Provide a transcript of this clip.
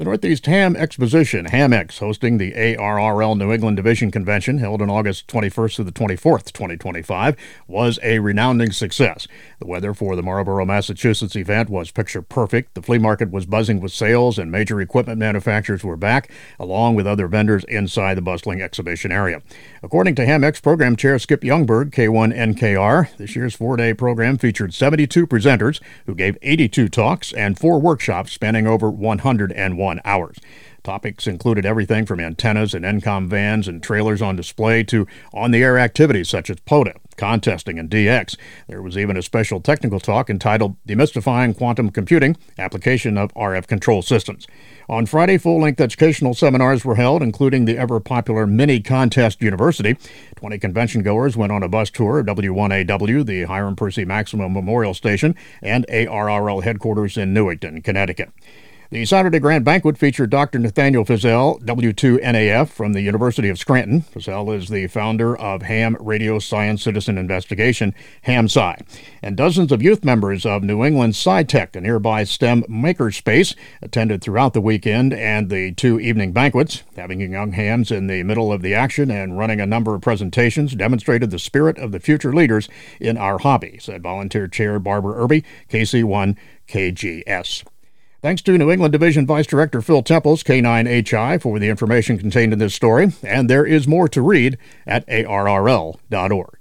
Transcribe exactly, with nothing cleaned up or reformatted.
The Northeast Ham Exposition, HamEx, hosting the A R R L New England Division Convention held on August twenty-first through the twenty-fourth, twenty twenty-five, was a resounding success. The weather for the Marlborough, Massachusetts event was picture perfect. The flea market was buzzing with sales, and major equipment manufacturers were back, along with other vendors inside the bustling exhibition area. According to HamEx Program Chair Skip Youngberg, K one N K R, this year's four-day program featured seventy-two presenters who gave eighty-two talks and four workshops spanning over one hundred one hours. Topics included everything from antennas and N COM vans and trailers on display to on-the-air activities such as POTA, contesting, and D X. There was even a special technical talk entitled Demystifying Quantum Computing, Application of R F Control Systems. On Friday, full-length educational seminars were held, including the ever-popular Mini Contest University. twenty convention-goers went on a bus tour of W one A W, the Hiram Percy Maximum Memorial Station, and A R R L headquarters in Newington, Connecticut. The Saturday Grand Banquet featured Doctor Nathaniel Fizel, W two N A F from the University of Scranton. Fizel is the founder of Ham Radio Science Citizen Investigation, HamSci. And dozens of youth members of New England SciTech, a nearby STEM makerspace, attended throughout the weekend and the two evening banquets. Having young hams in the middle of the action and running a number of presentations demonstrated the spirit of the future leaders in our hobby, said Volunteer Chair Barbara Irby, K C one K G S. Thanks to New England Division Vice Director Phil Temples, K nine H I, for the information contained in this story, and there is more to read at A R R L dot org.